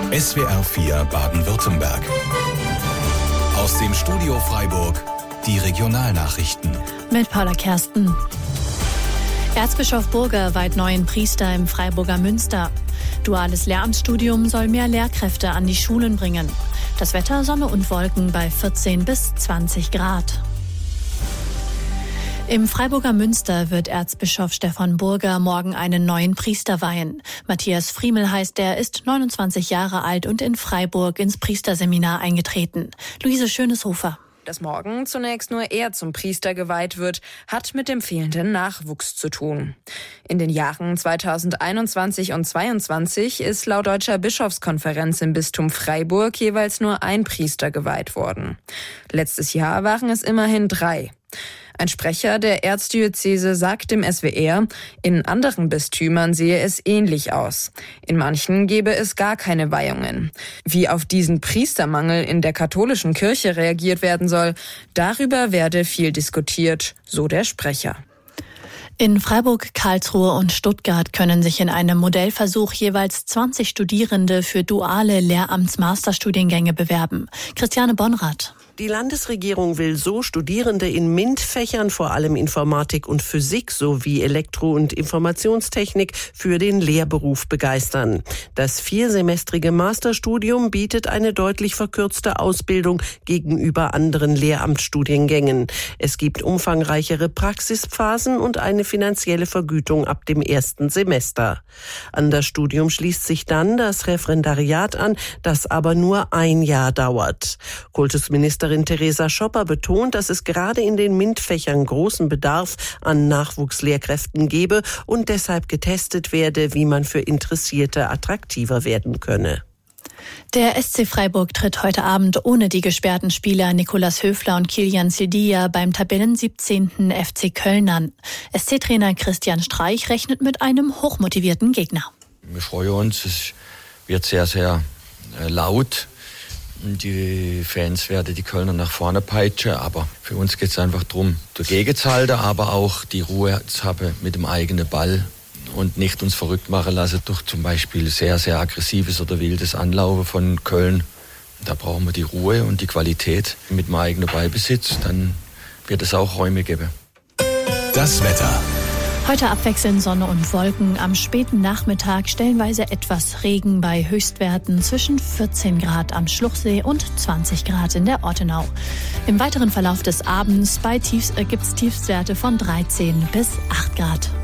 SWR 4 Baden-Württemberg. Aus dem Studio Freiburg die Regionalnachrichten. Mit Paula Kersten. Erzbischof Burger weiht neuen Priester im Freiburger Münster. Duales Lehramtsstudium soll mehr Lehrkräfte an die Schulen bringen. Das Wetter: Sonne und Wolken bei 14 bis 20 Grad. Im Freiburger Münster wird Erzbischof Stefan Burger morgen einen neuen Priester weihen. Matthias Friemel heißt er, ist 29 Jahre alt und in Freiburg ins Priesterseminar eingetreten. Luise Schöneshofer. Dass morgen zunächst nur er zum Priester geweiht wird, hat mit dem fehlenden Nachwuchs zu tun. In den Jahren 2021 und 2022 ist laut Deutscher Bischofskonferenz im Bistum Freiburg jeweils nur ein Priester geweiht worden. Letztes Jahr waren es immerhin 3. Ein Sprecher der Erzdiözese sagt dem SWR, in anderen Bistümern sehe es ähnlich aus. In manchen gebe es gar keine Weihungen. Wie auf diesen Priestermangel in der katholischen Kirche reagiert werden soll, darüber werde viel diskutiert, so der Sprecher. In Freiburg, Karlsruhe und Stuttgart können sich in einem Modellversuch jeweils 20 Studierende für duale Lehramts-Masterstudiengänge bewerben. Christiane Bonrath. Die Landesregierung will so Studierende in MINT-Fächern, vor allem Informatik und Physik sowie Elektro- und Informationstechnik, für den Lehrberuf begeistern. Das 4-semestrige Masterstudium bietet eine deutlich verkürzte Ausbildung gegenüber anderen Lehramtsstudiengängen. Es gibt umfangreichere Praxisphasen und eine finanzielle Vergütung ab dem ersten Semester. An das Studium schließt sich dann das Referendariat an, das aber nur ein Jahr dauert. Kultusministerin Theresa Schopper betont, dass es gerade in den MINT-Fächern großen Bedarf an Nachwuchslehrkräften gebe und deshalb getestet werde, wie man für Interessierte attraktiver werden könne. Der SC Freiburg tritt heute Abend ohne die gesperrten Spieler Nicolas Höfler und Kilian Sildia beim Tabellen 17. FC Köln an. SC-Trainer Christian Streich rechnet mit einem hochmotivierten Gegner. Wir freuen uns, es wird sehr, sehr laut. Die Fans werden die Kölner nach vorne peitschen, aber für uns geht es einfach darum, dagegen zu halten, aber auch die Ruhe zu haben mit dem eigenen Ball und nicht uns verrückt machen lassen durch zum Beispiel sehr, sehr aggressives oder wildes Anlaufen von Köln. Da brauchen wir die Ruhe und die Qualität mit dem eigenen Ballbesitz, dann wird es auch Räume geben. Das Wetter. Heute abwechselnd Sonne und Wolken, am späten Nachmittag stellenweise etwas Regen bei Höchstwerten zwischen 14 Grad am Schluchsee und 20 Grad in der Ortenau. Im weiteren Verlauf des Abends gibt's Tiefstwerte von 13 bis 8 Grad.